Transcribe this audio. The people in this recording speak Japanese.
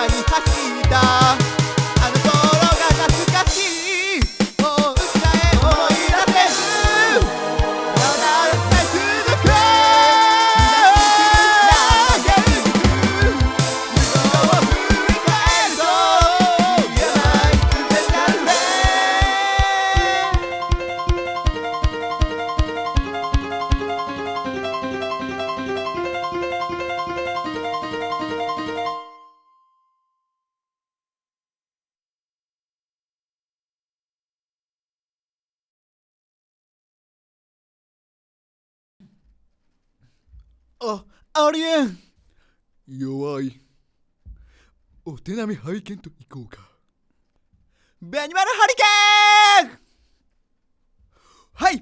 に走ったあの頃が懐かしいもう歌え思い出せるまだ歌い続け投げる無情を振り返ると言えないスペシャルデありえん弱いお手並み拝見といこうかベニマルハリケーン